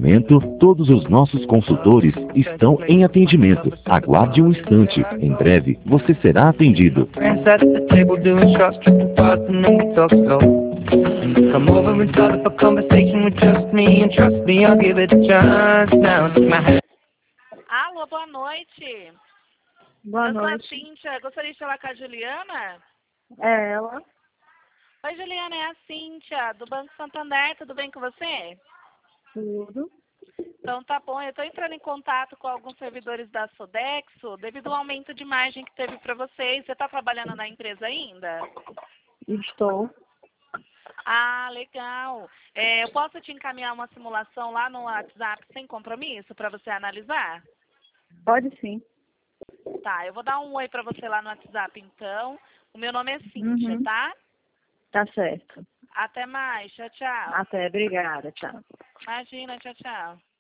momento, todos os nossos consultores estão em atendimento. Aguarde um instante. Em breve, você será atendido. Friends at the table doing shots, tripping fast, and then we talk slow. Come over and start up a conversation with just me, and trust me, I'll give it a chance. Now take my hand. Alô, boa noite. Boa Eu sou a noite. Cíntia. Gostaria de falar com a Juliana? É ela? Oi, Juliana, é a Cíntia, do Banco Santander. Tudo bem com você? Tudo. Então tá bom. Eu estou entrando em contato com alguns servidores da Sodexo devido ao aumento de margem que teve para vocês. Você está trabalhando na empresa ainda? Estou. Ah, legal. Eu posso te encaminhar uma simulação lá no WhatsApp sem compromisso para você analisar? Pode sim. Tá, eu vou dar um oi para você lá no WhatsApp então. O meu nome é Cíntia, Uhum. tá? Tá certo. Até mais. Tchau, tchau. Até, obrigada. Tchau. Imagina, tchau, tchau.